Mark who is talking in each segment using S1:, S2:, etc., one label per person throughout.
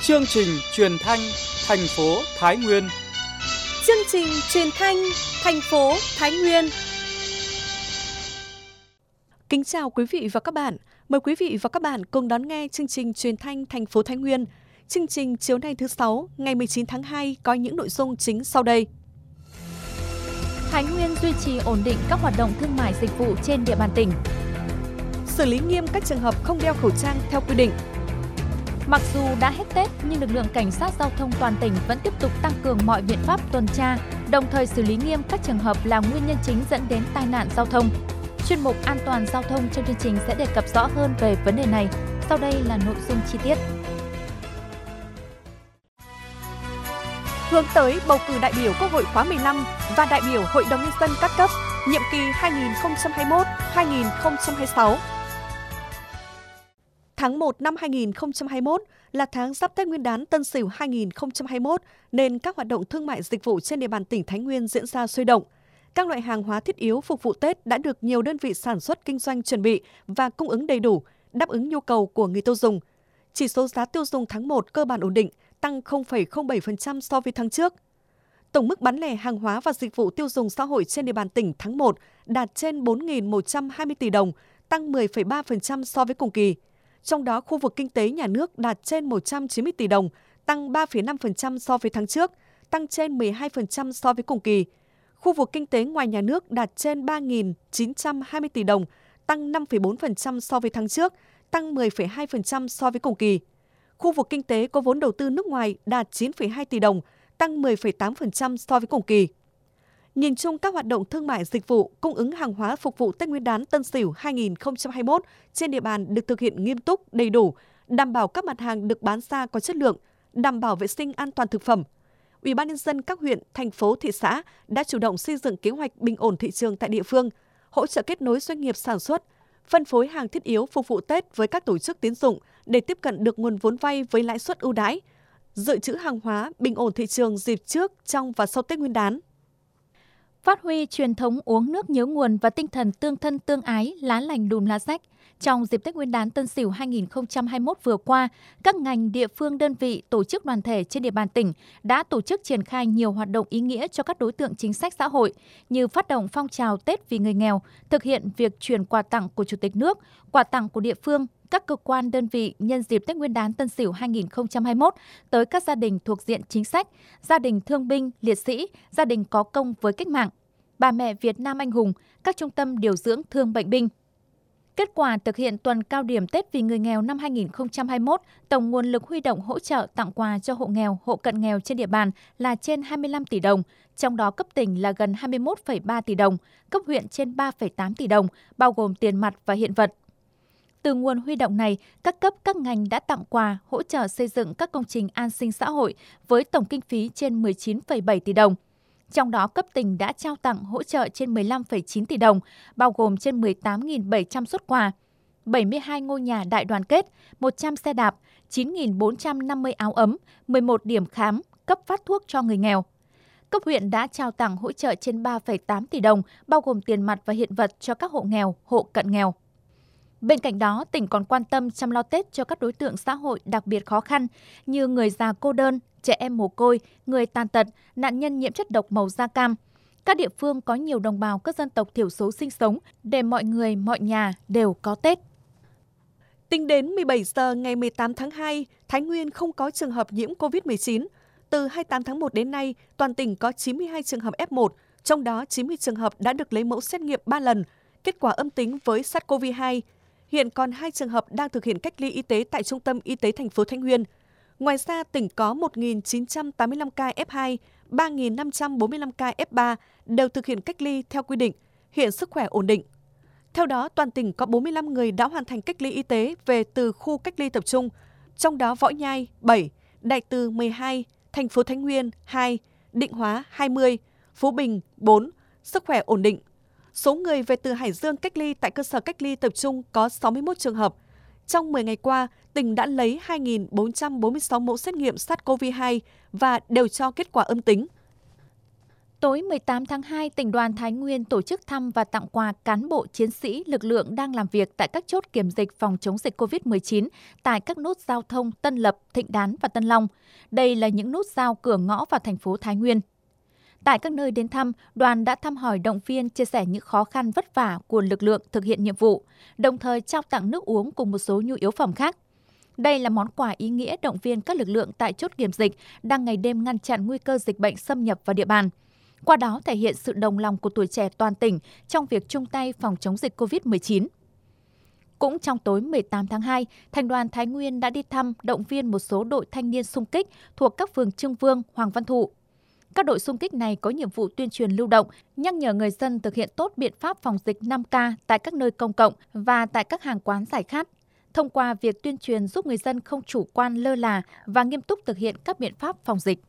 S1: Chương trình truyền thanh thành phố Thái Nguyên.
S2: Chương trình truyền thanh thành phố Thái Nguyên. Kính chào quý vị và các bạn. Mời quý vị và các bạn cùng đón nghe chương trình truyền thanh thành phố Thái Nguyên. Chương trình chiều nay thứ 6, ngày 19 tháng 2 có những nội dung chính sau đây.
S3: Thái Nguyên duy trì ổn định các hoạt động thương mại dịch vụ trên địa bàn tỉnh.
S2: Xử lý nghiêm các trường hợp không đeo khẩu trang theo quy định.
S3: Mặc dù đã hết Tết nhưng lực lượng cảnh sát giao thông toàn tỉnh vẫn tiếp tục tăng cường mọi biện pháp tuần tra, đồng thời xử lý nghiêm các trường hợp là nguyên nhân chính dẫn đến tai nạn giao thông. Chuyên mục An toàn giao thông trong chương trình sẽ đề cập rõ hơn về vấn đề này. Sau đây là nội dung chi tiết.
S2: Hướng tới bầu cử đại biểu Quốc hội khóa 15 và đại biểu Hội đồng Nhân dân các cấp, nhiệm kỳ 2021-2026. Tháng 1 năm 2021 là tháng Giáp Tết Nguyên đán Tân Sửu 2021 nên các hoạt động thương mại dịch vụ trên địa bàn tỉnh Thái Nguyên diễn ra sôi động. Các loại hàng hóa thiết yếu phục vụ Tết đã được nhiều đơn vị sản xuất kinh doanh chuẩn bị và cung ứng đầy đủ, đáp ứng nhu cầu của người tiêu dùng. Chỉ số giá tiêu dùng tháng 1 cơ bản ổn định, tăng 0,07% so với tháng trước. Tổng mức bán lẻ hàng hóa và dịch vụ tiêu dùng xã hội trên địa bàn tỉnh tháng 1 đạt trên 4.120 tỷ đồng, tăng 10,3% so với cùng kỳ. Trong đó, khu vực kinh tế nhà nước đạt trên 190 tỷ đồng, tăng 3,5% so với tháng trước, tăng trên 12% so với cùng kỳ. Khu vực kinh tế ngoài nhà nước đạt trên 3.920 tỷ đồng, tăng 5,4% so với tháng trước, tăng 10,2% so với cùng kỳ. Khu vực kinh tế có vốn đầu tư nước ngoài đạt 9,2 tỷ đồng, tăng 10,8% so với cùng kỳ. Nhìn chung các hoạt động thương mại dịch vụ, cung ứng hàng hóa phục vụ Tết Nguyên đán Tân Sửu 2021 trên địa bàn được thực hiện nghiêm túc, đầy đủ, đảm bảo các mặt hàng được bán ra có chất lượng, đảm bảo vệ sinh an toàn thực phẩm. Ủy ban nhân dân các huyện, thành phố, thị xã đã chủ động xây dựng kế hoạch bình ổn thị trường tại địa phương, hỗ trợ kết nối doanh nghiệp sản xuất, phân phối hàng thiết yếu phục vụ Tết với các tổ chức tín dụng để tiếp cận được nguồn vốn vay với lãi suất ưu đãi, dự trữ hàng hóa, bình ổn thị trường dịp trước, trong và sau Tết Nguyên đán.
S3: Phát huy truyền thống uống nước nhớ nguồn và tinh thần tương thân tương ái, lá lành đùm lá rách. Trong dịp Tết Nguyên đán Tân Sửu 2021 vừa qua, các ngành, địa phương, đơn vị, tổ chức đoàn thể trên địa bàn tỉnh đã tổ chức triển khai nhiều hoạt động ý nghĩa cho các đối tượng chính sách xã hội như phát động phong trào Tết vì người nghèo, thực hiện việc chuyển quà tặng của Chủ tịch nước, quà tặng của địa phương, các cơ quan đơn vị nhân dịp Tết Nguyên đán Tân Sửu 2021 tới các gia đình thuộc diện chính sách, gia đình thương binh, liệt sĩ, gia đình có công với cách mạng, bà mẹ Việt Nam anh hùng, các trung tâm điều dưỡng thương bệnh binh. Kết quả thực hiện tuần cao điểm Tết vì người nghèo năm 2021, tổng nguồn lực huy động hỗ trợ tặng quà cho hộ nghèo, hộ cận nghèo trên địa bàn là trên 25 tỷ đồng, trong đó cấp tỉnh là gần 21,3 tỷ đồng, cấp huyện trên 3,8 tỷ đồng, bao gồm tiền mặt và hiện vật. Từ nguồn huy động này, các cấp các ngành đã tặng quà, hỗ trợ xây dựng các công trình an sinh xã hội với tổng kinh phí trên 19,7 tỷ đồng. Trong đó, cấp tỉnh đã trao tặng hỗ trợ trên 15,9 tỷ đồng, bao gồm trên 18.700 suất quà, 72 ngôi nhà đại đoàn kết, 100 xe đạp, 9.450 áo ấm, 11 điểm khám, cấp phát thuốc cho người nghèo. Cấp huyện đã trao tặng hỗ trợ trên 3,8 tỷ đồng, bao gồm tiền mặt và hiện vật cho các hộ nghèo, hộ cận nghèo. Bên cạnh đó, tỉnh còn quan tâm chăm lo Tết cho các đối tượng xã hội đặc biệt khó khăn như người già cô đơn, trẻ em mồ côi, người tàn tật, nạn nhân nhiễm chất độc màu da cam. Các địa phương có nhiều đồng bào các dân tộc thiểu số sinh sống để mọi người, mọi nhà đều có Tết.
S2: Tính đến 17 giờ ngày 18 tháng 2, Thái Nguyên không có trường hợp nhiễm COVID-19. Từ 28 tháng 1 đến nay, toàn tỉnh có 92 trường hợp F1, trong đó 90 trường hợp đã được lấy mẫu xét nghiệm 3 lần, kết quả âm tính với SARS-CoV-2. Hiện còn 2 trường hợp đang thực hiện cách ly y tế tại Trung tâm Y tế thành phố Thái Nguyên. Ngoài ra, tỉnh có 1.985 ca F2, 3.545 ca F3 đều thực hiện cách ly theo quy định, hiện sức khỏe ổn định. Theo đó, toàn tỉnh có 45 người đã hoàn thành cách ly y tế về từ khu cách ly tập trung, trong đó Võ Nhai 7, Đại Từ 12, thành phố Thái Nguyên 2, Định Hóa 20, Phú Bình 4, sức khỏe ổn định. Số người về từ Hải Dương cách ly tại cơ sở cách ly tập trung có 61 trường hợp. Trong 10 ngày qua, tỉnh đã lấy 2.446 mẫu xét nghiệm SARS-CoV-2 và đều cho kết quả âm tính.
S3: Tối 18 tháng 2, tỉnh đoàn Thái Nguyên tổ chức thăm và tặng quà cán bộ chiến sĩ lực lượng đang làm việc tại các chốt kiểm dịch phòng chống dịch COVID-19 tại các nút giao thông Tân Lập, Thịnh Đán và Tân Long. Đây là những nút giao cửa ngõ vào thành phố Thái Nguyên. Tại các nơi đến thăm, đoàn đã thăm hỏi động viên chia sẻ những khó khăn vất vả của lực lượng thực hiện nhiệm vụ, đồng thời trao tặng nước uống cùng một số nhu yếu phẩm khác. Đây là món quà ý nghĩa động viên các lực lượng tại chốt kiểm dịch đang ngày đêm ngăn chặn nguy cơ dịch bệnh xâm nhập vào địa bàn. Qua đó thể hiện sự đồng lòng của tuổi trẻ toàn tỉnh trong việc chung tay phòng chống dịch COVID-19. Cũng trong tối 18 tháng 2, Thành đoàn Thái Nguyên đã đi thăm động viên một số đội thanh niên xung kích thuộc các phường Trưng Vương, Hoàng Văn Thụ. Các đội xung kích này có nhiệm vụ tuyên truyền lưu động, nhắc nhở người dân thực hiện tốt biện pháp phòng dịch 5K tại các nơi công cộng và tại các hàng quán giải khát. Thông qua việc tuyên truyền giúp người dân không chủ quan lơ là và nghiêm túc thực hiện các biện pháp phòng dịch.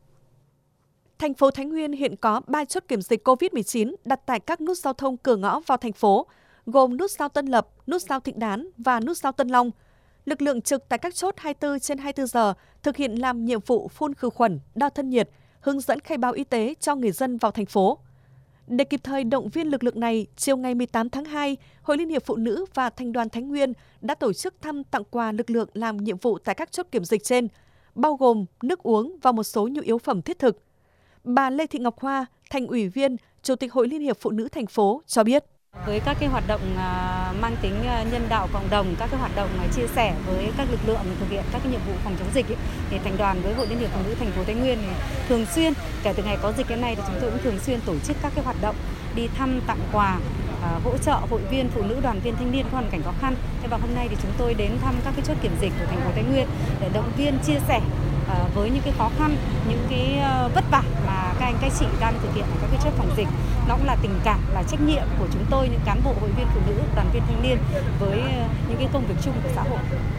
S2: Thành phố Thái Nguyên hiện có 3 chốt kiểm dịch COVID-19 đặt tại các nút giao thông cửa ngõ vào thành phố, gồm nút giao Tân Lập, nút giao Thịnh Đán và nút giao Tân Long. Lực lượng trực tại các chốt 24/24 giờ thực hiện làm nhiệm vụ phun khử khuẩn, đo thân nhiệt, hướng dẫn khai báo y tế cho người dân vào thành phố. Để kịp thời động viên lực lượng này, chiều ngày 18 tháng 2, Hội Liên hiệp Phụ nữ và Thành đoàn Thái Nguyên đã tổ chức thăm tặng quà lực lượng làm nhiệm vụ tại các chốt kiểm dịch trên, bao gồm nước uống và một số nhu yếu phẩm thiết thực. Bà Lê Thị Ngọc Hoa, Thành ủy viên, Chủ tịch Hội Liên hiệp Phụ nữ thành phố cho biết.
S4: Với các cái hoạt động mang tính nhân đạo cộng đồng, các cái hoạt động chia sẻ với các lực lượng thực hiện các cái nhiệm vụ phòng chống dịch thì Thành đoàn với Hội Liên hiệp Phụ nữ thành phố Thái Nguyên thường xuyên, kể từ ngày có dịch đến nay thì chúng tôi cũng thường xuyên tổ chức các cái hoạt động đi thăm tặng quà, hỗ trợ hội viên phụ nữ, đoàn viên thanh niên có hoàn cảnh khó khăn. Thế và hôm nay thì chúng tôi đến thăm các cái chốt kiểm dịch của thành phố Thái Nguyên để động viên, chia sẻ với những cái khó khăn, những cái vất vả mà các anh các chị đang thực hiện ở các cái chốt phòng dịch. Nó cũng là tình cảm, là trách nhiệm của chúng tôi, những cán bộ, hội viên phụ nữ, đoàn viên thanh niên với những cái công việc chung của xã hội.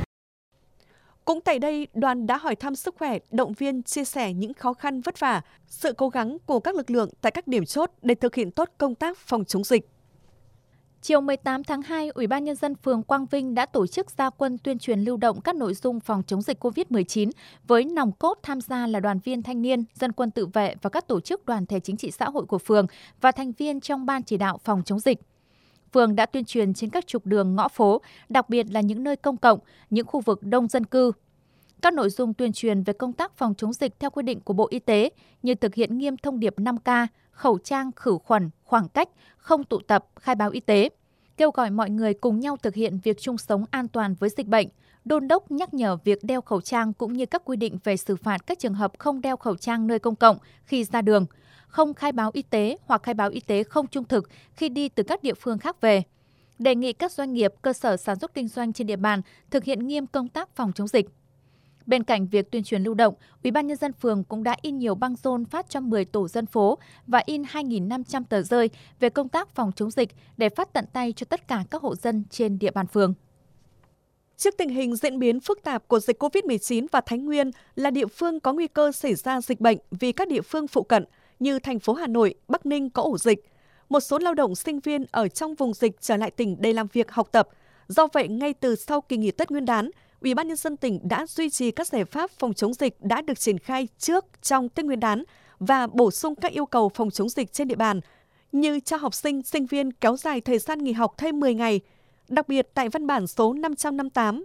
S2: Cũng tại đây, đoàn đã hỏi thăm sức khỏe, động viên, chia sẻ những khó khăn vất vả, sự cố gắng của các lực lượng tại các điểm chốt để thực hiện tốt công tác phòng chống dịch.
S3: Chiều 18 tháng 2, Ủy ban Nhân dân phường Quang Vinh đã tổ chức ra quân tuyên truyền lưu động các nội dung phòng chống dịch COVID-19 với nòng cốt tham gia là đoàn viên thanh niên, dân quân tự vệ và các tổ chức đoàn thể chính trị xã hội của phường và thành viên trong ban chỉ đạo phòng chống dịch. Phường đã tuyên truyền trên các trục đường, ngõ phố, đặc biệt là những nơi công cộng, những khu vực đông dân cư. Các nội dung tuyên truyền về công tác phòng chống dịch theo quy định của Bộ Y tế như thực hiện nghiêm thông điệp 5K, khẩu trang, khử khuẩn, khoảng cách, không tụ tập, khai báo y tế. Kêu gọi mọi người cùng nhau thực hiện việc chung sống an toàn với dịch bệnh, đôn đốc nhắc nhở việc đeo khẩu trang cũng như các quy định về xử phạt các trường hợp không đeo khẩu trang nơi công cộng khi ra đường, không khai báo y tế hoặc khai báo y tế không trung thực khi đi từ các địa phương khác về. Đề nghị các doanh nghiệp, cơ sở sản xuất kinh doanh trên địa bàn thực hiện nghiêm công tác phòng chống dịch. Bên cạnh việc tuyên truyền lưu động, Ủy ban Nhân dân phường cũng đã in nhiều băng rôn phát cho 10 tổ dân phố và in 2.500 tờ rơi về công tác phòng chống dịch để phát tận tay cho tất cả các hộ dân trên địa bàn phường.
S2: Trước tình hình diễn biến phức tạp của dịch COVID-19 và Thái Nguyên là địa phương có nguy cơ xảy ra dịch bệnh vì các địa phương phụ cận như thành phố Hà Nội, Bắc Ninh có ổ dịch. Một số lao động sinh viên ở trong vùng dịch trở lại tỉnh để làm việc học tập. Do vậy, ngay từ sau kỳ nghỉ Tết Nguyên đán, Ủy ban Nhân dân tỉnh đã duy trì các giải pháp phòng chống dịch đã được triển khai trước, trong Tết Nguyên đán và bổ sung các yêu cầu phòng chống dịch trên địa bàn như cho học sinh, sinh viên kéo dài thời gian nghỉ học thêm 10 ngày. Đặc biệt, tại văn bản số 558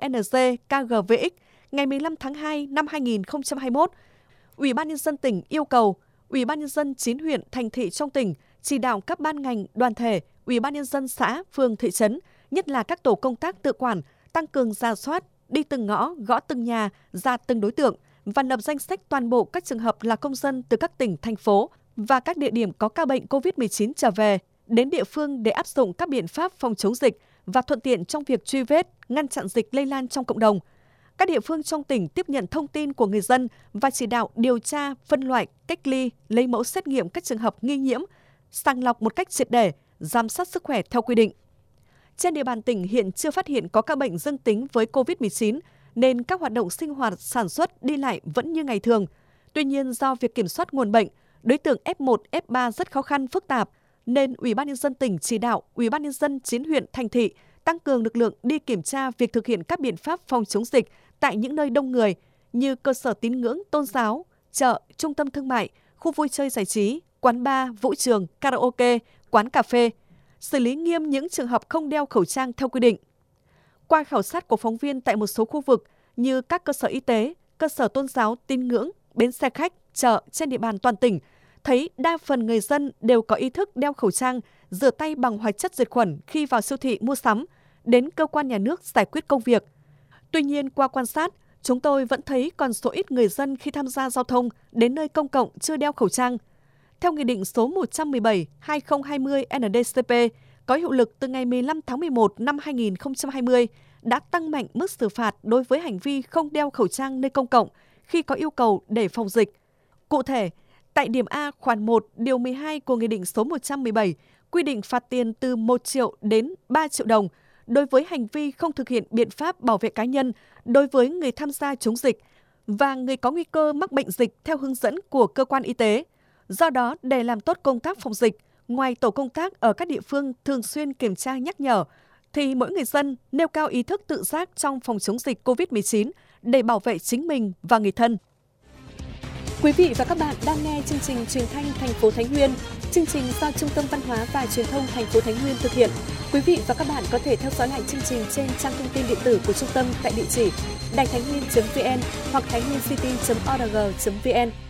S2: UBNZ-KGVX ngày 15 tháng 2 năm 2021, Ủy ban Nhân dân tỉnh yêu cầu Ủy ban Nhân dân 9 huyện, thành thị trong tỉnh chỉ đạo các ban ngành, đoàn thể, Ủy ban Nhân dân xã, phường, thị trấn, nhất là các tổ công tác tự quản, tăng cường rà soát, đi từng ngõ, gõ từng nhà, ra từng đối tượng và lập danh sách toàn bộ các trường hợp là công dân từ các tỉnh, thành phố và các địa điểm có ca bệnh COVID-19 trở về đến địa phương để áp dụng các biện pháp phòng chống dịch và thuận tiện trong việc truy vết, ngăn chặn dịch lây lan trong cộng đồng. Các địa phương trong tỉnh tiếp nhận thông tin của người dân và chỉ đạo điều tra, phân loại, cách ly, lấy mẫu xét nghiệm các trường hợp nghi nhiễm, sàng lọc một cách triệt để, giám sát sức khỏe theo quy định. Trên địa bàn tỉnh hiện chưa phát hiện có ca bệnh dương tính với COVID-19 nên các hoạt động sinh hoạt, sản xuất, đi lại vẫn như ngày thường. Tuy nhiên, do việc kiểm soát nguồn bệnh, đối tượng F1, F3 rất khó khăn, phức tạp, nên Ủy ban Nhân dân tỉnh chỉ đạo Ủy ban Nhân dân 9 huyện, thành thị tăng cường lực lượng đi kiểm tra việc thực hiện các biện pháp phòng chống dịch tại những nơi đông người như cơ sở tín ngưỡng, tôn giáo, chợ, trung tâm thương mại, khu vui chơi giải trí, quán bar, vũ trường, karaoke, quán cà phê, xử lý nghiêm những trường hợp không đeo khẩu trang theo quy định. Qua khảo sát của phóng viên tại một số khu vực như các cơ sở y tế, cơ sở tôn giáo tín ngưỡng, bến xe khách, chợ trên địa bàn toàn tỉnh, thấy đa phần người dân đều có ý thức đeo khẩu trang, rửa tay bằng hóa chất diệt khuẩn khi vào siêu thị mua sắm, đến cơ quan nhà nước giải quyết công việc. Tuy nhiên, qua quan sát, chúng tôi vẫn thấy còn số ít người dân khi tham gia giao thông đến nơi công cộng chưa đeo khẩu trang. Theo Nghị định số 117/2020 NĐ-CP có hiệu lực từ ngày 15 tháng 11 năm 2020 đã tăng mạnh mức xử phạt đối với hành vi không đeo khẩu trang nơi công cộng khi có yêu cầu để phòng dịch. Cụ thể, tại điểm A khoản 1 điều 12 của Nghị định số 117 quy định phạt tiền từ 1 triệu đến 3 triệu đồng đối với hành vi không thực hiện biện pháp bảo vệ cá nhân đối với người tham gia chống dịch và người có nguy cơ mắc bệnh dịch theo hướng dẫn của cơ quan y tế. Do đó, để làm tốt công tác phòng dịch, ngoài tổ công tác ở các địa phương thường xuyên kiểm tra nhắc nhở, thì mỗi người dân nêu cao ý thức tự giác trong phòng chống dịch COVID-19 để bảo vệ chính mình và người thân. Quý vị và các bạn đang nghe chương trình truyền thanh thành phố Thái Nguyên. Chương trình do Trung tâm Văn hóa và Truyền thông thành phố Thái Nguyên thực hiện. Quý vị và các bạn có thể theo dõi lại chương trình trên trang thông tin điện tử của trung tâm tại địa chỉ đàitháinhnguyên.vn hoặc thainhnguyencity.org.vn.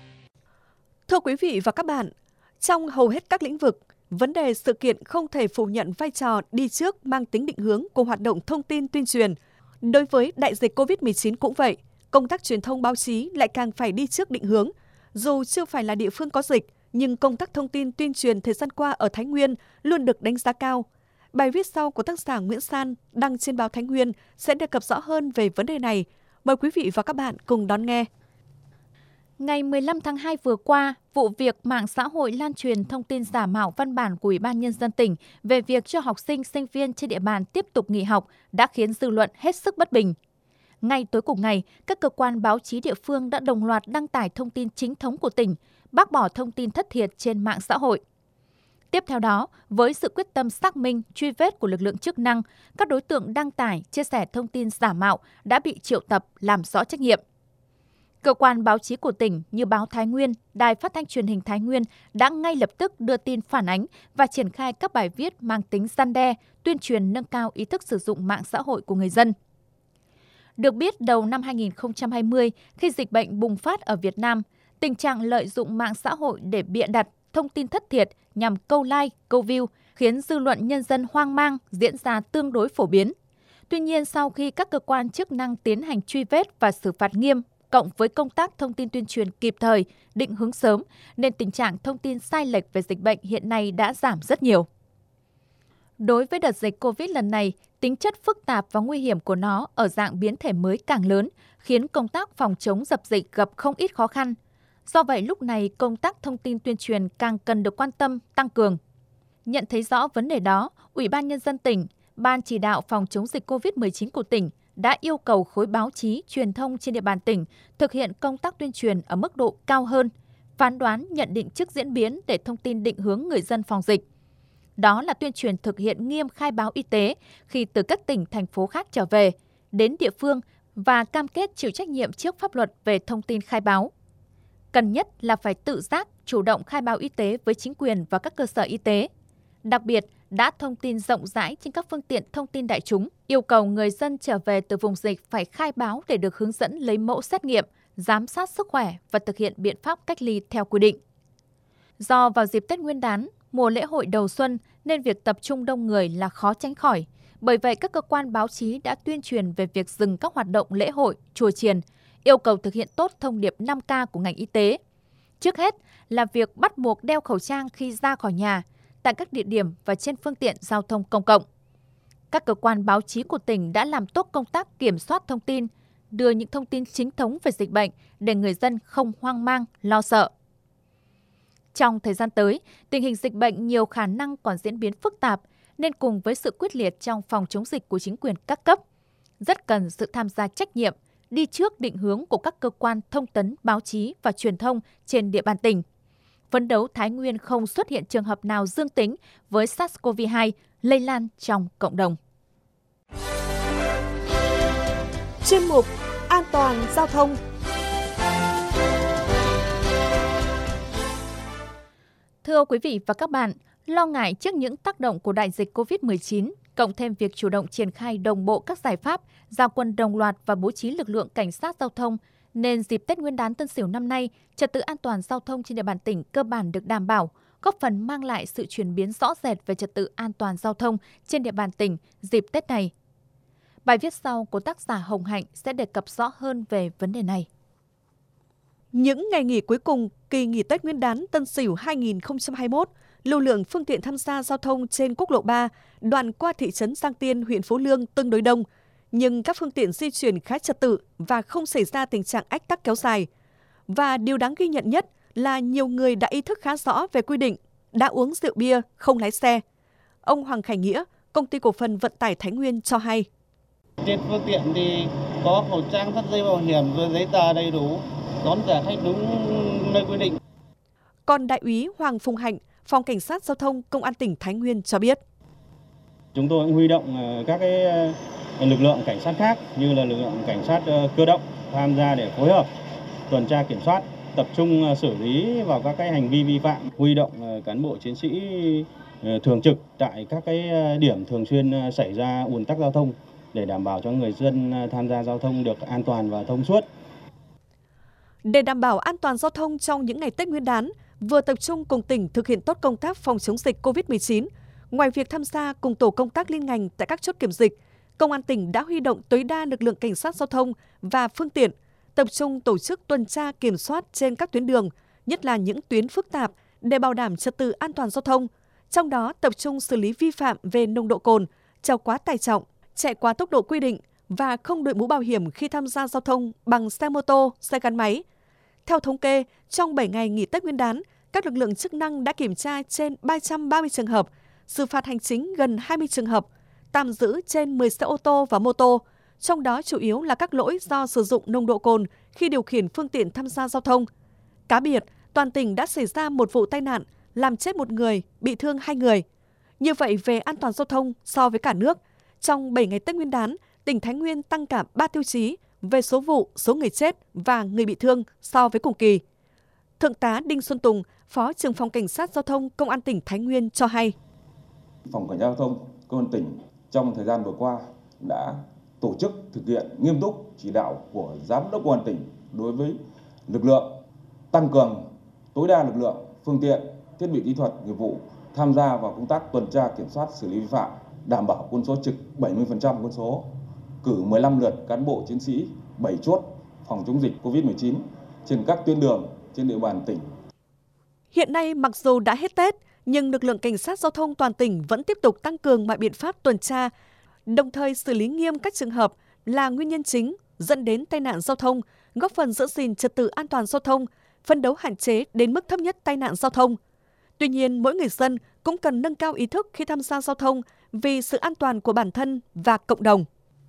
S2: Thưa quý vị và các bạn, trong hầu hết các lĩnh vực, vấn đề sự kiện không thể phủ nhận vai trò đi trước mang tính định hướng của hoạt động thông tin tuyên truyền. Đối với đại dịch COVID-19 cũng vậy, công tác truyền thông báo chí lại càng phải đi trước định hướng. Dù chưa phải là địa phương có dịch, nhưng công tác thông tin tuyên truyền thời gian qua ở Thái Nguyên luôn được đánh giá cao. Bài viết sau của tác giả Nguyễn San đăng trên báo Thái Nguyên sẽ đề cập rõ hơn về vấn đề này. Mời quý vị và các bạn cùng đón nghe.
S3: Ngày 15 tháng 2 vừa qua, vụ việc mạng xã hội lan truyền thông tin giả mạo văn bản của Ủy ban Nhân dân tỉnh về việc cho học sinh, sinh viên trên địa bàn tiếp tục nghỉ học đã khiến dư luận hết sức bất bình. Ngay tối cùng ngày, các cơ quan báo chí địa phương đã đồng loạt đăng tải thông tin chính thống của tỉnh, bác bỏ thông tin thất thiệt trên mạng xã hội. Tiếp theo đó, với sự quyết tâm xác minh, truy vết của lực lượng chức năng, các đối tượng đăng tải, chia sẻ thông tin giả mạo đã bị triệu tập làm rõ trách nhiệm. Cơ quan báo chí của tỉnh như báo Thái Nguyên, Đài Phát thanh Truyền hình Thái Nguyên đã ngay lập tức đưa tin phản ánh và triển khai các bài viết mang tính răn đe, tuyên truyền nâng cao ý thức sử dụng mạng xã hội của người dân. Được biết, đầu năm 2020, khi dịch bệnh bùng phát ở Việt Nam, tình trạng lợi dụng mạng xã hội để bịa đặt thông tin thất thiệt nhằm câu like, câu view khiến dư luận nhân dân hoang mang diễn ra tương đối phổ biến. Tuy nhiên, sau khi các cơ quan chức năng tiến hành truy vết và xử phạt nghiêm, cộng với công tác thông tin tuyên truyền kịp thời, định hướng sớm, nên tình trạng thông tin sai lệch về dịch bệnh hiện nay đã giảm rất nhiều. Đối với đợt dịch Covid lần này, tính chất phức tạp và nguy hiểm của nó ở dạng biến thể mới càng lớn, khiến công tác phòng chống dập dịch gặp không ít khó khăn. Do vậy, lúc này công tác thông tin tuyên truyền càng cần được quan tâm, tăng cường. Nhận thấy rõ vấn đề đó, Ủy ban Nhân dân tỉnh, Ban chỉ đạo phòng chống dịch Covid-19 của tỉnh đã yêu cầu khối báo chí, truyền thông trên địa bàn tỉnh thực hiện công tác tuyên truyền ở mức độ cao hơn, phán đoán, nhận định trước diễn biến để thông tin định hướng người dân phòng dịch. Đó là tuyên truyền thực hiện nghiêm khai báo y tế khi từ các tỉnh, thành phố khác trở về, đến địa phương và cam kết chịu trách nhiệm trước pháp luật về thông tin khai báo. Cần nhất là phải tự giác, chủ động khai báo y tế với chính quyền và các cơ sở y tế. Đặc biệt, đã thông tin rộng rãi trên các phương tiện thông tin đại chúng, yêu cầu người dân trở về từ vùng dịch phải khai báo để được hướng dẫn lấy mẫu xét nghiệm, giám sát sức khỏe và thực hiện biện pháp cách ly theo quy định. Do vào dịp Tết Nguyên đán, mùa lễ hội đầu xuân nên việc tập trung đông người là khó tránh khỏi. Bởi vậy, các cơ quan báo chí đã tuyên truyền về việc dừng các hoạt động lễ hội, chùa chiền, yêu cầu thực hiện tốt thông điệp 5K của ngành y tế. Trước hết là việc bắt buộc đeo khẩu trang khi ra khỏi nhà, tại các địa điểm và trên phương tiện giao thông công cộng. Các cơ quan báo chí của tỉnh đã làm tốt công tác kiểm soát thông tin, đưa những thông tin chính thống về dịch bệnh để người dân không hoang mang, lo sợ. Trong thời gian tới, tình hình dịch bệnh nhiều khả năng còn diễn biến phức tạp, nên cùng với sự quyết liệt trong phòng chống dịch của chính quyền các cấp, rất cần sự tham gia trách nhiệm, đi trước định hướng của các cơ quan thông tấn, báo chí và truyền thông trên địa bàn tỉnh. Phấn đấu Thái Nguyên không xuất hiện trường hợp nào dương tính với SARS-CoV-2 lây lan trong cộng đồng.
S2: Chuyên mục An toàn giao thông.
S3: Thưa quý vị và các bạn, lo ngại trước những tác động của đại dịch COVID-19, cộng thêm việc chủ động triển khai đồng bộ các giải pháp, giao quân đồng loạt và bố trí lực lượng cảnh sát giao thông, nên dịp Tết Nguyên đán Tân Sửu năm nay, trật tự an toàn giao thông trên địa bàn tỉnh cơ bản được đảm bảo, góp phần mang lại sự chuyển biến rõ rệt về trật tự an toàn giao thông trên địa bàn tỉnh dịp Tết này. Bài viết sau của tác giả Hồng Hạnh sẽ đề cập rõ hơn về vấn đề này.
S2: Những ngày nghỉ cuối cùng kỳ nghỉ Tết Nguyên đán Tân Sửu 2021, lưu lượng phương tiện tham gia giao thông trên quốc lộ 3 đoạn qua thị trấn Giang Tiên, huyện Phú Lương tương đối đông, nhưng các phương tiện di chuyển khá trật tự và không xảy ra tình trạng ách tắc kéo dài. Và điều đáng ghi nhận nhất là nhiều người đã ý thức khá rõ về quy định đã uống rượu bia không lái xe. Ông Hoàng Khải Nghĩa, Công ty Cổ phần Vận tải Thái Nguyên cho hay.
S5: Trên phương tiện thì có khẩu trang, thắt dây bảo hiểm rồi giấy tờ đầy đủ, đón trả khách đúng nơi quy định.
S2: Còn Đại úy Hoàng Phùng Hạnh, Phòng Cảnh sát Giao thông Công an tỉnh Thái Nguyên cho biết.
S6: Chúng tôi cũng huy động các lực lượng cảnh sát khác như là lực lượng cảnh sát cơ động tham gia để phối hợp tuần tra kiểm soát, tập trung xử lý vào các hành vi vi phạm, huy động cán bộ chiến sĩ thường trực tại các điểm thường xuyên xảy ra ùn tắc giao thông để đảm bảo cho người dân tham gia giao thông được an toàn và thông suốt.
S2: Để đảm bảo an toàn giao thông trong những ngày Tết Nguyên đán, vừa tập trung cùng tỉnh thực hiện tốt công tác phòng chống dịch COVID-19, ngoài việc tham gia cùng tổ công tác liên ngành tại các chốt kiểm dịch, Công an tỉnh đã huy động tối đa lực lượng cảnh sát giao thông và phương tiện, tập trung tổ chức tuần tra kiểm soát trên các tuyến đường, nhất là những tuyến phức tạp để bảo đảm trật tự an toàn giao thông. Trong đó tập trung xử lý vi phạm về nồng độ cồn, chở quá tải trọng, chạy quá tốc độ quy định và không đội mũ bảo hiểm khi tham gia giao thông bằng xe mô tô, xe gắn máy. Theo thống kê, trong 7 ngày nghỉ Tết Nguyên đán, các lực lượng chức năng đã kiểm tra trên 330 trường hợp, xử phạt hành chính gần 20 trường hợp, tạm giữ trên 10 xe ô tô và mô tô, trong đó chủ yếu là các lỗi do sử dụng nồng độ cồn khi điều khiển phương tiện tham gia giao thông. Cá biệt, toàn tỉnh đã xảy ra một vụ tai nạn, làm chết 1 người, bị thương 2 người. Như vậy, về an toàn giao thông so với cả nước, trong 7 ngày Tết Nguyên đán, tỉnh Thái Nguyên tăng cả 3 tiêu chí về số vụ, số người chết và người bị thương so với cùng kỳ. Thượng tá Đinh Xuân Tùng, Phó trưởng Phòng Cảnh sát Giao thông Công an tỉnh Thái Nguyên cho hay.
S7: Phòng Cảnh sát Giao thông Công an tỉnh trong thời gian vừa qua đã tổ chức thực hiện nghiêm túc chỉ đạo của Giám đốc Công an tỉnh đối với lực lượng, tăng cường tối đa lực lượng, phương tiện, thiết bị kỹ thuật, nghiệp vụ tham gia vào công tác tuần tra kiểm soát xử lý vi phạm, đảm bảo quân số trực 70% quân số, cử 15 lượt cán bộ chiến sĩ 7 chốt phòng chống dịch COVID-19 trên các tuyến đường trên địa bàn tỉnh.
S2: Hiện nay mặc dù đã hết Tết, nhưng lực lượng cảnh sát giao thông toàn tỉnh vẫn tiếp tục tăng cường mọi biện pháp tuần tra, đồng thời xử lý nghiêm các trường hợp là nguyên nhân chính dẫn đến tai nạn giao thông, góp phần giữ gìn trật tự an toàn giao thông, phấn đấu hạn chế đến mức thấp nhất tai nạn giao thông. Tuy nhiên, mỗi người dân cũng cần nâng cao ý thức khi tham gia giao thông vì sự an toàn của bản thân và cộng đồng.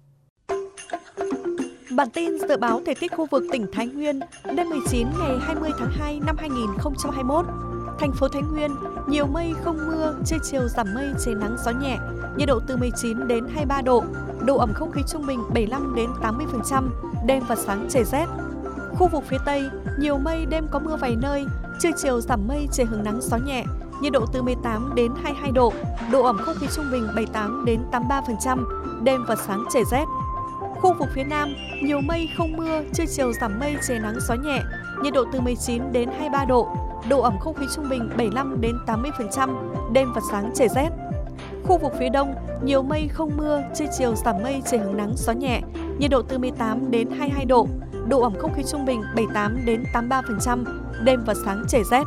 S2: Bản tin dự báo thời tiết khu vực tỉnh Thái Nguyên đêm 19 ngày 20 tháng 2 năm 2021. Thành phố Thái Nguyên, nhiều mây không mưa, trưa chiều giảm mây, trời nắng gió nhẹ, nhiệt độ từ 19 đến 23 độ, độ ẩm không khí trung bình 75 đến 80%, đêm và sáng trời rét. Khu vực phía Tây, nhiều mây, đêm có mưa vài nơi, trưa chiều giảm mây, trời hứng nắng gió nhẹ, nhiệt độ từ 18 đến 22 độ, độ ẩm không khí trung bình 78 đến 83%, đêm và sáng trời rét. Khu vực phía Nam, nhiều mây không mưa, trưa chiều giảm mây, trời nắng gió nhẹ, nhiệt độ từ 19 đến 23 độ, độ ẩm không khí trung bình 75 đến 80%, đêm và sáng trời rét. Khu vực phía Đông, nhiều mây không mưa, trưa chiều giảm mây, trời hứng nắng gió nhẹ, nhiệt độ từ 18 đến 22 độ, độ ẩm không khí trung bình 78 đến 83%, đêm và sáng trời rét.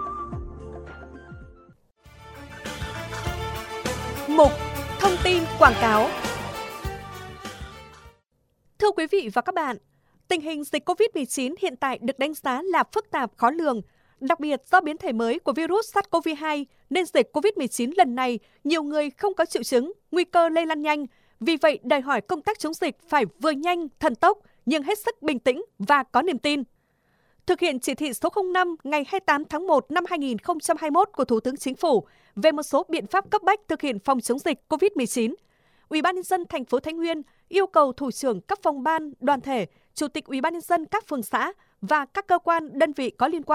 S2: Mục thông tin quảng cáo. Thưa quý vị và các bạn, tình hình dịch COVID-19 hiện tại được đánh giá là phức tạp khó lường. Đặc biệt do biến thể mới của virus SARS-CoV-2 nên dịch COVID-19 lần này nhiều người không có triệu chứng, nguy cơ lây lan nhanh. Vì vậy, đòi hỏi công tác chống dịch phải vừa nhanh, thần tốc nhưng hết sức bình tĩnh và có niềm tin. Thực hiện chỉ thị số 05 ngày 28 tháng 1 năm 2021 của Thủ tướng Chính phủ về một số biện pháp cấp bách thực hiện phòng chống dịch COVID-19, UBND thành phố Thái Nguyên yêu cầu thủ trưởng các phòng ban, đoàn thể, chủ tịch UBND các phường xã và các cơ quan đơn vị có liên quan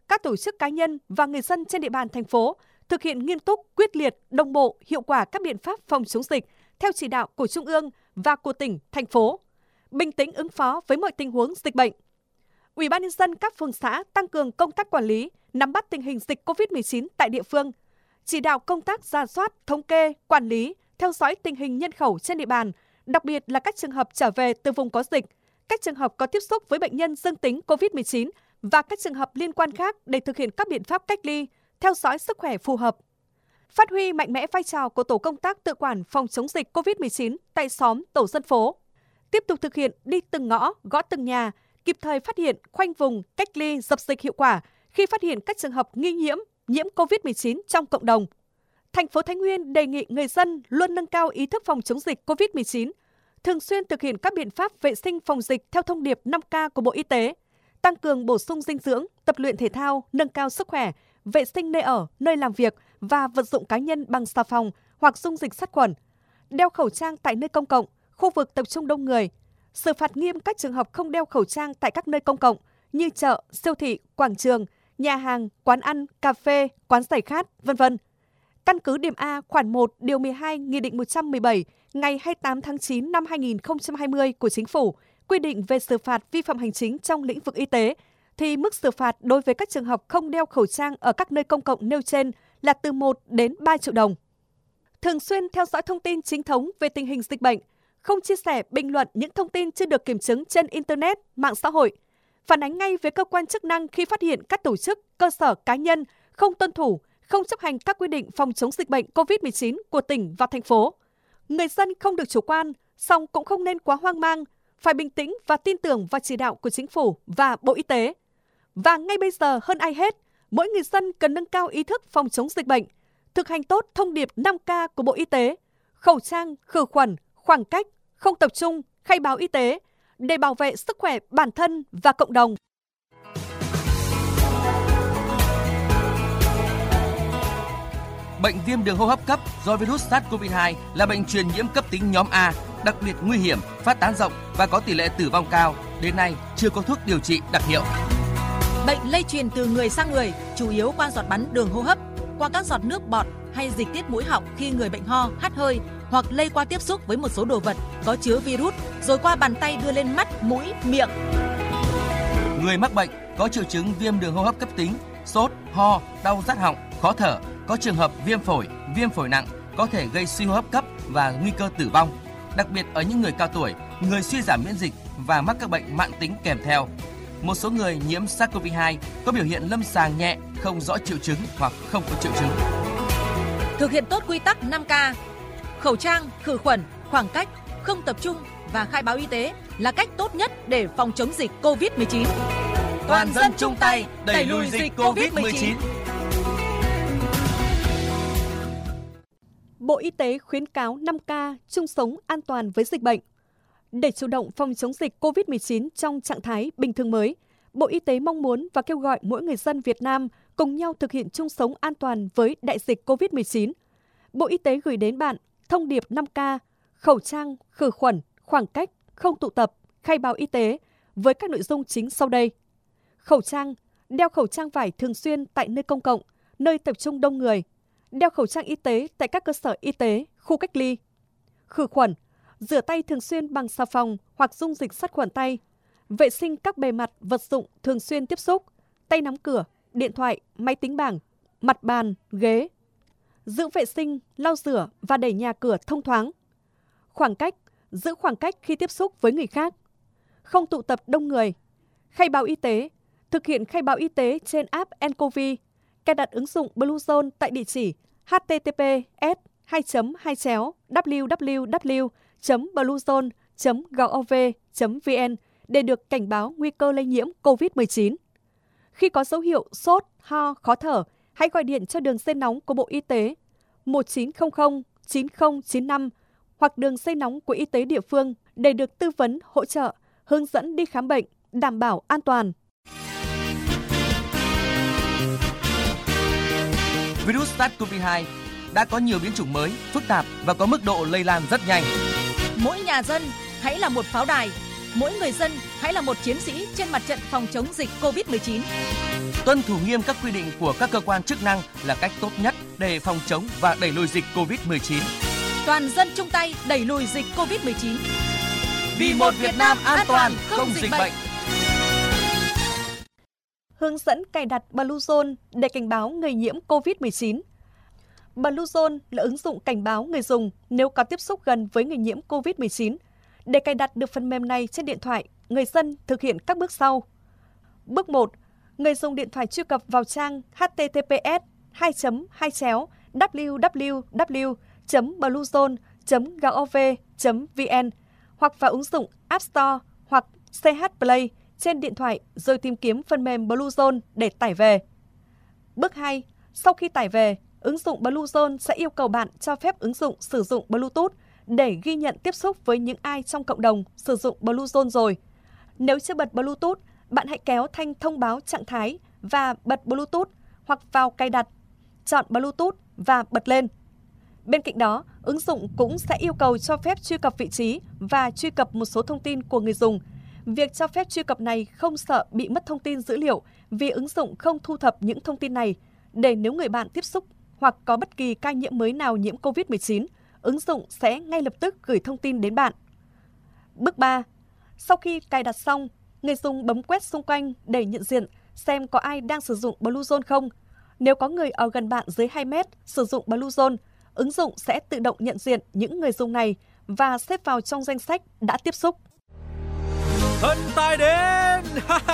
S2: các tổ chức cá nhân và người dân trên địa bàn thành phố thực hiện nghiêm túc, quyết liệt, đồng bộ, hiệu quả các biện pháp phòng chống dịch theo chỉ đạo của Trung ương và của tỉnh, thành phố, bình tĩnh ứng phó với mọi tình huống dịch bệnh. Ủy ban nhân dân các phường xã tăng cường công tác quản lý, nắm bắt tình hình dịch COVID-19 tại địa phương, chỉ đạo công tác rà soát, thống kê, quản lý, theo dõi tình hình nhân khẩu trên địa bàn, đặc biệt là các trường hợp trở về từ vùng có dịch, các trường hợp có tiếp xúc với bệnh nhân dương tính COVID-19 và các trường hợp liên quan khác để thực hiện các biện pháp cách ly, theo dõi sức khỏe phù hợp. Phát huy mạnh mẽ vai trò của tổ công tác tự quản phòng chống dịch COVID-19 tại xóm, tổ dân phố. Tiếp tục thực hiện đi từng ngõ, gõ từng nhà, kịp thời phát hiện, khoanh vùng, cách ly, dập dịch hiệu quả khi phát hiện các trường hợp nghi nhiễm COVID-19 trong cộng đồng. Thành phố Thái Nguyên đề nghị người dân luôn nâng cao ý thức phòng chống dịch COVID-19, thường xuyên thực hiện các biện pháp vệ sinh phòng dịch theo thông điệp 5K của Bộ Y tế, tăng cường bổ sung dinh dưỡng, tập luyện thể thao, nâng cao sức khỏe, vệ sinh nơi ở, nơi làm việc và vật dụng cá nhân bằng xà phòng hoặc dung dịch sát khuẩn, đeo khẩu trang tại nơi công cộng, khu vực tập trung đông người, xử phạt nghiêm các trường hợp không đeo khẩu trang tại các nơi công cộng như chợ, siêu thị, quảng trường, nhà hàng, quán ăn, cà phê, quán giải khát, v.v. Căn cứ điểm A khoản 1 điều 12 Nghị định 117 ngày 28 tháng 9 năm 2020 của Chính phủ quy định về xử phạt vi phạm hành chính trong lĩnh vực y tế, thì mức xử phạt đối với các trường hợp không đeo khẩu trang ở các nơi công cộng nêu trên là từ 1 đến 3 triệu đồng. Thường xuyên theo dõi thông tin chính thống về tình hình dịch bệnh, không chia sẻ, bình luận những thông tin chưa được kiểm chứng trên Internet, mạng xã hội. Phản ánh ngay với cơ quan chức năng khi phát hiện các tổ chức, cơ sở, cá nhân không tuân thủ, không chấp hành các quy định phòng chống dịch bệnh COVID-19 của tỉnh và thành phố. Người dân không được chủ quan, song cũng không nên quá hoang mang, phải bình tĩnh và tin tưởng vào chỉ đạo của Chính phủ và Bộ Y tế. Và ngay bây giờ hơn ai hết, mỗi người dân cần nâng cao ý thức phòng chống dịch bệnh, thực hành tốt thông điệp 5K của Bộ Y tế, khẩu trang, khử khuẩn, khoảng cách, không tập trung, khai báo y tế để bảo vệ sức khỏe bản thân và cộng đồng.
S8: Bệnh viêm đường hô hấp cấp do virus SARS-CoV-2 là bệnh truyền nhiễm cấp tính nhóm A, đặc biệt nguy hiểm, phát tán rộng và có tỷ lệ tử vong cao. Đến nay chưa có thuốc điều trị đặc hiệu.
S9: Bệnh lây truyền từ người sang người, chủ yếu qua giọt bắn đường hô hấp, qua các giọt nước bọt hay dịch tiết mũi họng khi người bệnh ho, hắt hơi, hoặc lây qua tiếp xúc với một số đồ vật có chứa virus, rồi qua bàn tay đưa lên mắt, mũi, miệng.
S8: Người mắc bệnh có triệu chứng viêm đường hô hấp cấp tính, sốt, ho, đau rát họng, khó thở, có trường hợp viêm phổi nặng có thể gây suy hô hấp cấp và nguy cơ tử vong, đặc biệt ở những người cao tuổi, người suy giảm miễn dịch và mắc các bệnh mãn tính kèm theo. Một số người nhiễm SARS-CoV-2 có biểu hiện lâm sàng nhẹ, không rõ triệu chứng hoặc không có triệu chứng.
S9: Thực hiện tốt quy tắc 5K, khẩu trang, khử khuẩn, khoảng cách, không tập trung và khai báo y tế là cách tốt nhất để phòng chống dịch COVID-19.
S8: Toàn dân chung tay đẩy lùi dịch COVID-19.
S2: Bộ Y tế khuyến cáo 5K chung sống an toàn với dịch bệnh. Để chủ động phòng chống dịch COVID-19 trong trạng thái bình thường mới, Bộ Y tế mong muốn và kêu gọi mỗi người dân Việt Nam cùng nhau thực hiện chung sống an toàn với đại dịch COVID-19. Bộ Y tế gửi đến bạn thông điệp 5K, khẩu trang, khử khuẩn, khoảng cách, không tụ tập, khai báo y tế với các nội dung chính sau đây. Khẩu trang, đeo khẩu trang vải thường xuyên tại nơi công cộng, nơi tập trung đông người. Đeo khẩu trang y tế tại các cơ sở y tế, khu cách ly. Khử khuẩn, rửa tay thường xuyên bằng xà phòng hoặc dung dịch sát khuẩn tay. Vệ sinh các bề mặt, vật dụng thường xuyên tiếp xúc, tay nắm cửa, điện thoại, máy tính bảng, mặt bàn, ghế. Giữ vệ sinh, lau rửa và đẩy nhà cửa thông thoáng. Khoảng cách, giữ khoảng cách khi tiếp xúc với người khác. Không tụ tập đông người. Khai báo y tế, thực hiện khai báo y tế trên app nCoV. Cài đặt ứng dụng Bluezone tại địa chỉ https://www.bluezone.gov.vn để được cảnh báo nguy cơ lây nhiễm COVID-19. Khi có dấu hiệu sốt, ho, khó thở, hãy gọi điện cho đường dây nóng của Bộ Y tế 1900 9095 hoặc đường dây nóng của y tế địa phương để được tư vấn, hỗ trợ, hướng dẫn đi khám bệnh, đảm bảo an toàn.
S8: Virus SARS-CoV-2 đã có nhiều biến chủng mới, phức tạp và có mức độ lây lan rất nhanh.
S9: Mỗi nhà dân hãy là một pháo đài, mỗi người dân hãy là một chiến sĩ trên mặt trận phòng chống dịch COVID-19.
S8: Tuân thủ nghiêm các quy định của các cơ quan chức năng là cách tốt nhất để phòng chống và đẩy lùi dịch COVID-19.
S9: Toàn dân chung tay đẩy lùi dịch COVID-19.
S8: Vì một Việt Nam an toàn, không dịch bệnh.
S2: Hướng dẫn cài đặt Bluezone để cảnh báo người nhiễm COVID-19. Bluezone là ứng dụng cảnh báo người dùng nếu có tiếp xúc gần với người nhiễm COVID-19. Để cài đặt được phần mềm này trên điện thoại, người dân thực hiện các bước sau. Bước 1. Người dùng điện thoại truy cập vào trang https://www.bluezone.gov.vn hoặc vào ứng dụng App Store hoặc CH Play trên điện thoại rồi tìm kiếm phần mềm Bluezone để tải về. Bước 2. Sau khi tải về, ứng dụng Bluezone sẽ yêu cầu bạn cho phép ứng dụng sử dụng Bluetooth để ghi nhận tiếp xúc với những ai trong cộng đồng sử dụng Bluezone rồi. Nếu chưa bật Bluetooth, bạn hãy kéo thanh thông báo trạng thái và bật Bluetooth hoặc vào cài đặt, chọn Bluetooth và bật lên. Bên cạnh đó, ứng dụng cũng sẽ yêu cầu cho phép truy cập vị trí và truy cập một số thông tin của người dùng. Việc cho phép truy cập này không sợ bị mất thông tin dữ liệu vì ứng dụng không thu thập những thông tin này để nếu người bạn tiếp xúc hoặc có bất kỳ ca nhiễm mới nào nhiễm COVID-19, ứng dụng sẽ ngay lập tức gửi thông tin đến bạn. Bước 3. Sau khi cài đặt xong, người dùng bấm quét xung quanh để nhận diện xem có ai đang sử dụng Bluezone không. Nếu có người ở gần bạn dưới 2 mét sử dụng Bluezone, ứng dụng sẽ tự động nhận diện những người dùng này và xếp vào trong danh sách đã tiếp xúc.
S1: Thần tài đến!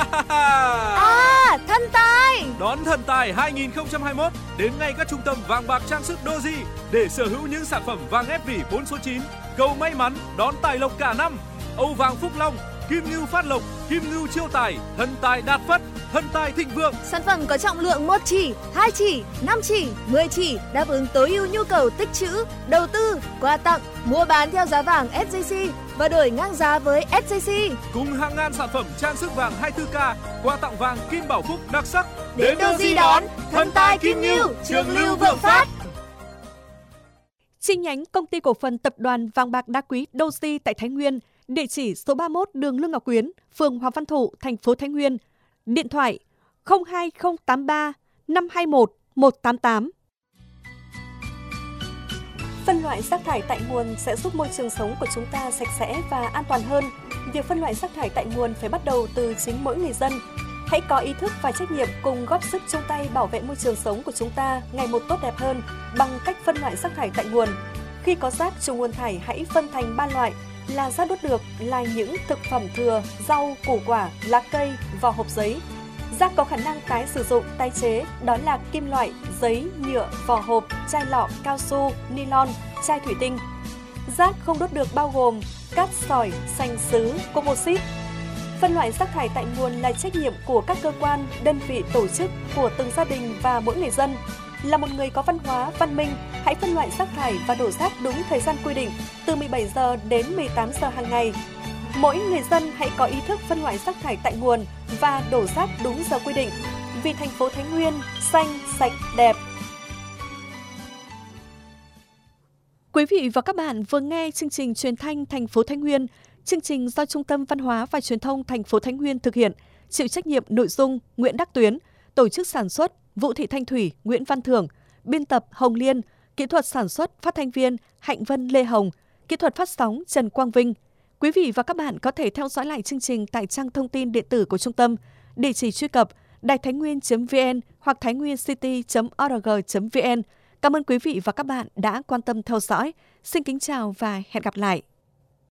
S10: Thần tài!
S1: Đón Thần tài 2021 đến ngay các trung tâm vàng bạc trang sức Doji để sở hữu những sản phẩm vàng ép vỉ 4 số 9, cầu may mắn, đón tài lộc cả năm. Âu vàng Phúc Long, Kim Ngưu phát lộc, Kim Ngưu chiêu tài, Thần tài đạt phất, Thần tài thịnh vượng.
S10: Sản phẩm có trọng lượng 1 chỉ, 2 chỉ, 5 chỉ, 10 chỉ, đáp ứng tối ưu nhu cầu tích trữ, đầu tư, quà tặng, mua bán theo giá vàng SJC và đổi ngang giá với SJC.
S1: Cùng hàng ngàn sản phẩm trang sức vàng 24K, quà tặng vàng Kim Bảo Phúc đặc sắc.
S10: Đến Doji đón Thần tài Kim Ngưu, trường lưu vượng phát.
S2: Chi nhánh Công ty Cổ phần Tập đoàn Vàng bạc Đá quý Doji tại Thái Nguyên, địa chỉ số 31 đường Lương Ngọc Quyến, phường Hoàng Văn Thụ, thành phố Thái Nguyên. Điện thoại 02083 521 188. Phân loại rác thải tại nguồn sẽ giúp môi trường sống của chúng ta sạch sẽ và an toàn hơn. Việc phân loại rác thải tại nguồn phải bắt đầu từ chính mỗi người dân. Hãy có ý thức và trách nhiệm cùng góp sức chung tay bảo vệ môi trường sống của chúng ta ngày một tốt đẹp hơn bằng cách phân loại rác thải tại nguồn. Khi có rác chủ nguồn thải hãy phân thành 3 loại là rác đốt được là những thực phẩm thừa, rau, củ quả, lá cây, vỏ hộp giấy. Rác có khả năng tái sử dụng, tái chế đó là kim loại, giấy, nhựa, vỏ hộp, chai lọ, cao su, nylon, chai thủy tinh. Rác không đốt được bao gồm cát sỏi, sành sứ, composite. Phân loại rác thải tại nguồn là trách nhiệm của các cơ quan, đơn vị, tổ chức, của từng gia đình và mỗi người dân. Là một người có văn hóa, văn minh, hãy phân loại rác thải và đổ rác đúng thời gian quy định, từ 17 giờ đến 18 giờ hàng ngày. Mỗi người dân hãy có ý thức phân loại rác thải tại nguồn và đổ rác đúng giờ quy định. Vì thành phố Thái Nguyên xanh, sạch, đẹp. Quý vị và các bạn vừa nghe chương trình truyền thanh thành phố Thái Nguyên. Chương trình do Trung tâm Văn hóa và Truyền thông thành phố Thái Nguyên thực hiện, chịu trách nhiệm nội dung Nguyễn Đắc Tuyến, tổ chức sản xuất Vũ Thị Thanh Thủy, Nguyễn Văn Thưởng, biên tập Hồng Liên, kỹ thuật sản xuất phát thanh viên Hạnh Vân Lê Hồng, kỹ thuật phát sóng Trần Quang Vinh. Quý vị và các bạn có thể theo dõi lại chương trình tại trang thông tin điện tử của trung tâm, địa chỉ truy cập đàitháinhnguyên.vn hoặc thainhnguyêncity.org.vn. Cảm ơn quý vị và các bạn đã quan tâm theo dõi. Xin kính chào và hẹn gặp lại.